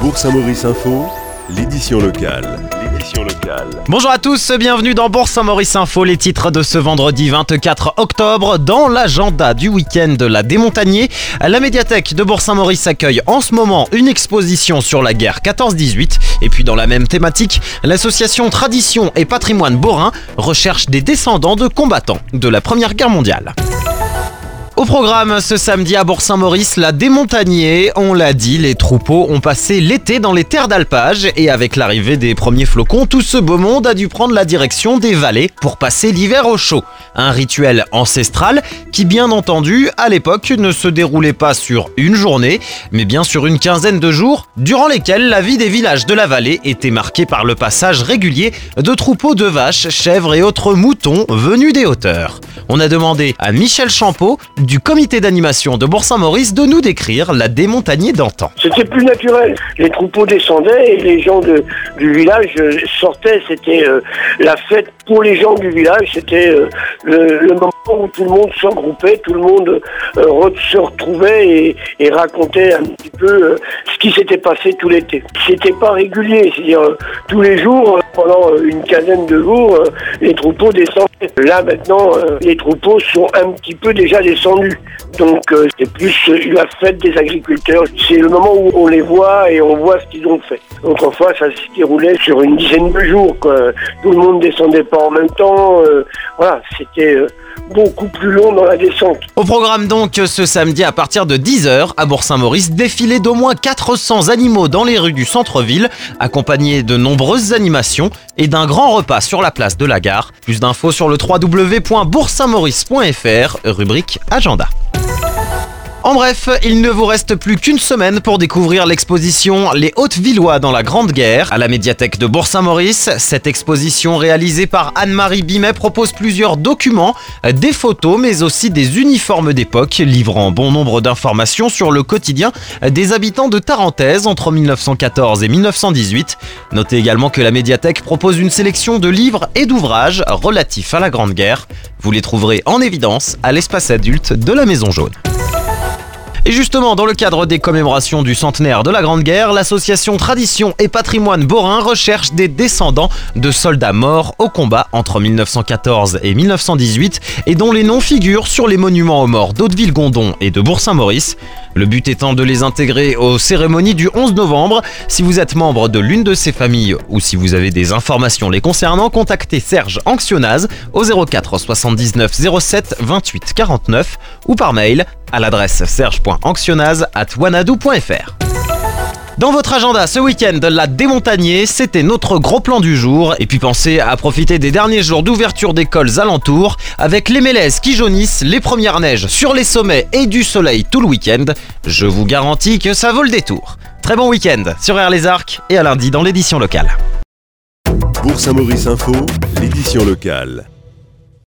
Bourg-Saint-Maurice Info, l'édition locale. Bonjour à tous, bienvenue dans Bourg-Saint-Maurice Info, les titres de ce vendredi 24 octobre. Dans l'agenda du week-end de la Démontagné, la médiathèque de Bourg-Saint-Maurice accueille en ce moment une exposition sur la guerre 14-18. Et puis dans la même thématique, l'association Tradition et Patrimoine Borin recherche des descendants de combattants de la Première Guerre mondiale. Au programme ce samedi à Bourg-Saint-Maurice, la Démontagné, on l'a dit, les troupeaux ont passé l'été dans les terres d'alpage et avec l'arrivée des premiers flocons, tout ce beau monde a dû prendre la direction des vallées pour passer l'hiver au chaud. Un rituel ancestral qui, bien entendu, à l'époque ne se déroulait pas sur une journée, mais bien sur une quinzaine de jours, durant lesquels la vie des villages de la vallée était marquée par le passage régulier de troupeaux de vaches, chèvres et autres moutons venus des hauteurs. On a demandé à Michel Champeau, du comité d'animation de Bourg-Saint-Maurice, de nous décrire la Démontagné d'antan. C'était plus naturel. Les troupeaux descendaient et les gens du village sortaient. C'était la fête pour les gens du village. C'était le moment où tout le monde se regroupait, tout le monde se retrouvait et racontait un petit peu ce qui s'était passé tout l'été. C'était pas régulier, c'est-à-dire tous les jours, pendant une quinzaine de jours, les troupeaux descendaient. Là maintenant, les troupeaux sont un petit peu déjà descendus. Donc c'est plus la fête des agriculteurs. C'est le moment où on les voit et on voit ce qu'ils ont fait. Autrefois, ça se déroulait sur une dizaine de jours, quoi. Tout le monde descendait pas en même temps. Voilà, c'était beaucoup plus long dans la descente. Au programme donc ce samedi à partir de 10h à Bourg-Saint-Maurice, défilé d'au moins 400 animaux dans les rues du centre-ville, accompagné de nombreuses animations et d'un grand repas sur la place de la gare. Plus d'infos sur le www.bourgsaintmaurice.fr, rubrique Agenda. En bref, il ne vous reste plus qu'une semaine pour découvrir l'exposition Les Hautes-Villois dans la Grande Guerre à la médiathèque de Bourg-Saint-Maurice. Cette exposition réalisée par Anne-Marie Bimet propose plusieurs documents, des photos mais aussi des uniformes d'époque, livrant bon nombre d'informations sur le quotidien des habitants de Tarentaise entre 1914 et 1918. Notez également que la médiathèque propose une sélection de livres et d'ouvrages relatifs à la Grande Guerre. Vous les trouverez en évidence à l'espace adulte de la Maison Jaune. Et justement, dans le cadre des commémorations du centenaire de la Grande Guerre, l'association Tradition et Patrimoine Borin recherche des descendants de soldats morts au combat entre 1914 et 1918 et dont les noms figurent sur les monuments aux morts d'Hauteville-Gondon et de Bourg-Saint-Maurice. Le but étant de les intégrer aux cérémonies du 11 novembre. Si vous êtes membre de l'une de ces familles ou si vous avez des informations les concernant, contactez Serge Anxionaz au 04 79 07 28 49 ou par mail à l'adresse serge.anxionaz@wanadoo.fr. Dans votre agenda ce week-end, la Démontagné, c'était notre gros plan du jour. Et puis pensez à profiter des derniers jours d'ouverture d'écoles alentours avec les mélèzes qui jaunissent, les premières neiges sur les sommets et du soleil tout le week-end. Je vous garantis que ça vaut le détour. Très bon week-end sur Air les Arcs et à lundi dans l'édition locale. Bourg-Saint-Maurice Info, l'édition locale.